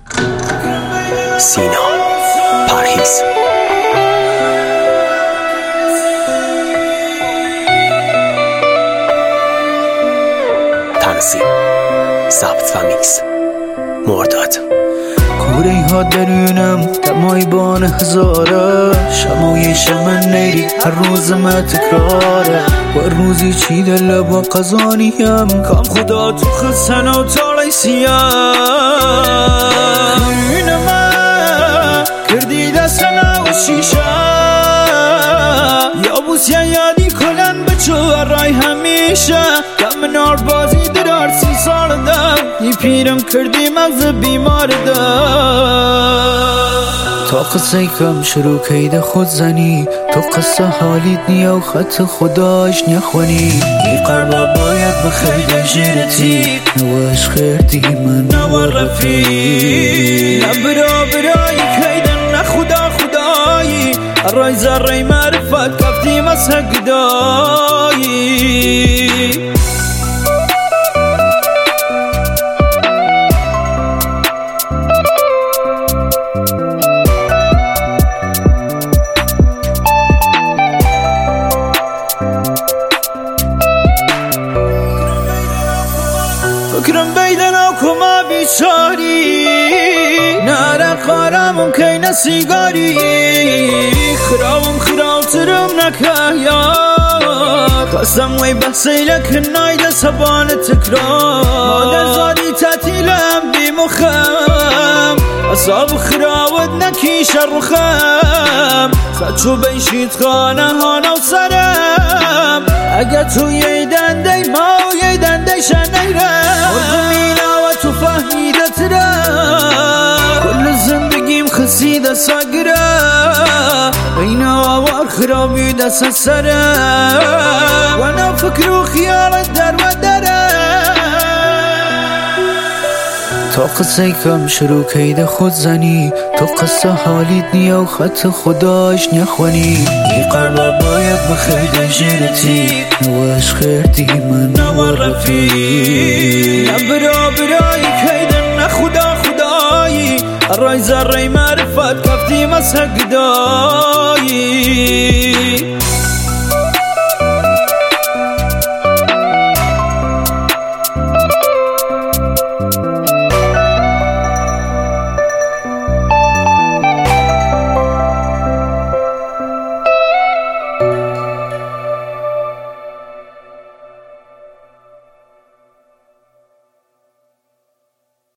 سینا پرهیز تنظیم ضبط و میکس مرداد. کوره ها درونم دمای بان هزاره، شمایش من نیری هر روز ما تکراره. و روزی چی دل با قزانیم کام خدا تو خسن و تالی سیاه. خیرین من کردی دستنا و شیشه یا بوسیا یادی کلن بچو رای همیشه. دم نار بازی درار 30 سال دم یه پیرم کردی مغز بیمار دم. تا قصه کم شروع کید خود زنی تو قصه حالیت نیا و خط خداش نخونی. ای قربا باید بخیر جیرتی نواش خیردی من نوا رفی. نبرا برای کیدن نخدا خدایی رای زرعی معرفت کفتی مسح گدایی. فکرم بیدن کما بیچاری نره خارم که نسیگاری. خرابم خرابترم نکهیار قسم وی بحثی لکن نایده سبان تکرار. مادر زادی تعطیلم بی مخم اصاب خراود نکیش رخم. سچو بیشید خانه هانا و سرم اگه تو یه دنده ما و یه دنده شنیرم. ارزمینا و تو فهمیده ترم کل زندگیم خسیده ساگره. اینا آوار خرابی دست سرم و انا فکر و خیالت در و درم. تا قصه کم شروع کید خود زنی تو قصه حالیت نیا و خط خداش نخونی. ای قربا باید بخیر جیرتی نواش خیردی من نوا رفی. نبرا برای کیدن نخدا خدایی رای زرعی معرفت کفتی مسح گدایی.